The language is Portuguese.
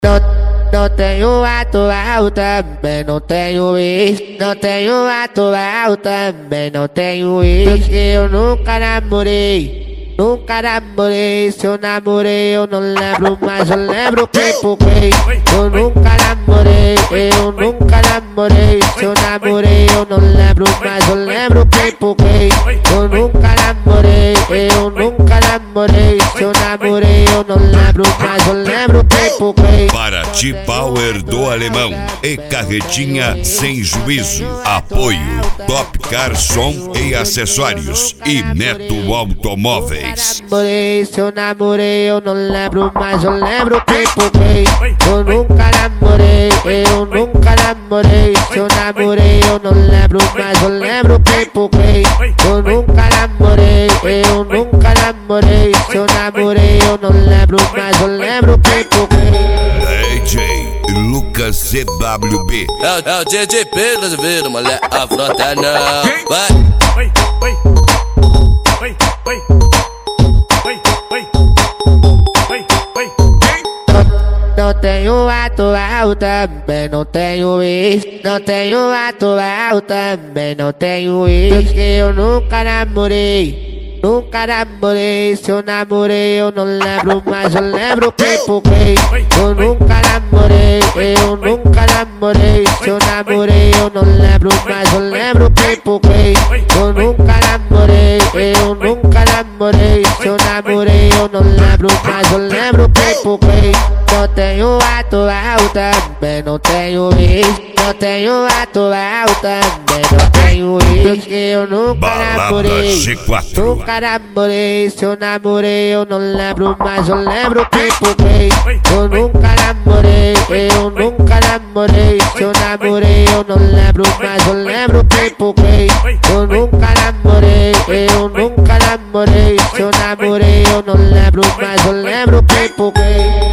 Não, não tenho atual, também não tenho ex. Não tenho atual, também não tenho ex. Eu nunca namorei, nunca namorei. Se eu namorei eu não lembro, mas eu lembro quem por quem. Eu nunca namorei, eu nunca namorei. Se eu namorei eu não lembro, mas eu lembro quem por quem. Eu nunca namorei, eu nunca namorei. Se eu namorei eu não lembro, mas eu lembro quem por quem. Para T-Power do Alemão e Carretinha Sem Juízo. Apoio Top Car Som e Acessórios e Neto Automóveis. Se eu namorei eu não lembro, mas eu lembro quem por quem. Eu nunca namorei, eu nunca namorei. Se eu namorei eu não lembro, mas eu lembro quem por quem. Eu nunca namorei, eu nunca namorei. Se eu namorei eu não lembro, mas eu lembro quem por quem. DJ Lucas CWB. É o DJ Pedro Azevedo, moleque, a frota não vai. Não tenho atual, também não tenho ex. Não tenho atual, também não tenho ex. Porque eu nunca namorei, nunca namorei. Se eu namorei eu não lembro, mas eu lembro quem por quem. Eu nunca namorei, eu nunca namorei. Se eu namorei eu não lembro, mas eu lembro quem por quem. Eu nunca namorei, eu nunca namorei. Se eu namorei eu não lembro, mas eu lembro quem por quem. Não tenho atual, também não tenho ex. Não tenho atual, também não tenho ex. Porque eu nunca Balada namorei, G4. nunca namorei. Se eu namorei eu não lembro, mas eu lembro quem por quem. Eu nunca namorei, eu nunca namorei. Se eu namorei eu não lembro, mas eu lembro quem por quem. Eu nunca namorei, eu nunca namorei. Se eu namorei eu não lembro, mas eu lembro quem por quem.